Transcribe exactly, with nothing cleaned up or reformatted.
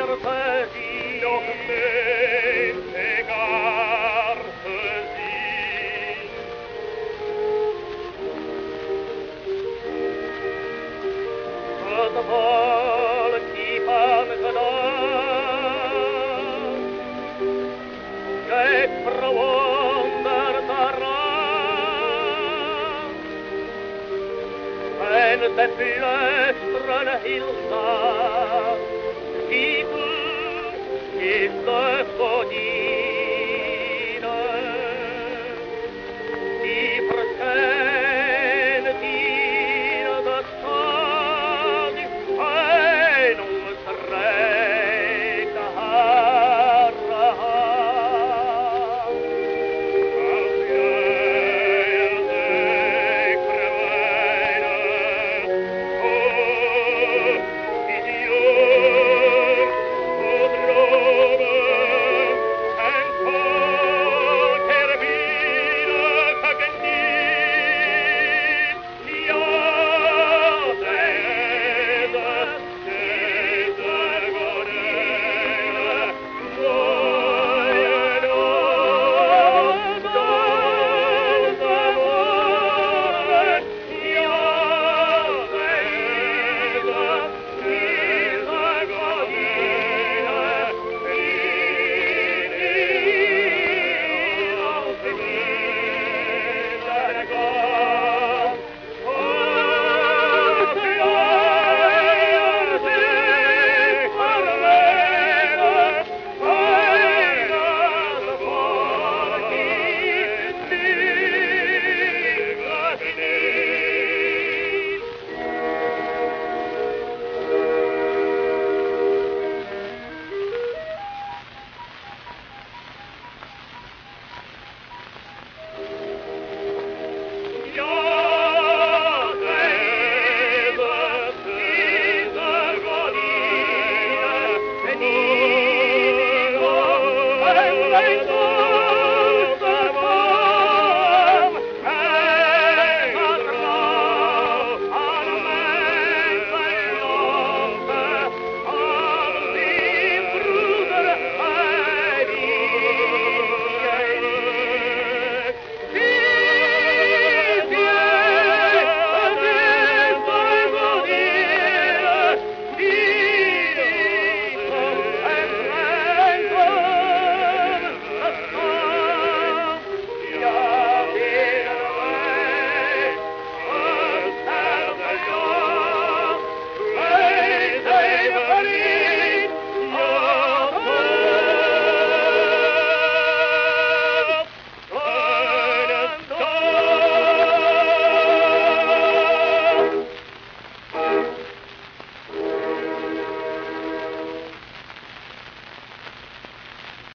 gartezi, nog mente gartezi. Het volk die van gedaan, kijkt verwonderd eraan. En zij fluisteren heel zacht, Titel is de godine, die verschijnt in de stad en ons reikt haar hand. Als jij er zich verwijdert, oh, is hier o dromen en volk er wieder geniet. Ja, deze, deze gordijnen, mooie nog, dulce woorden. Ja, deze, deze gordijnen, die als ik niet gaan. Als jij er zich verwijdert, fijn als volk is niet geniet. Ja, deze, deze gordijnen, die nog en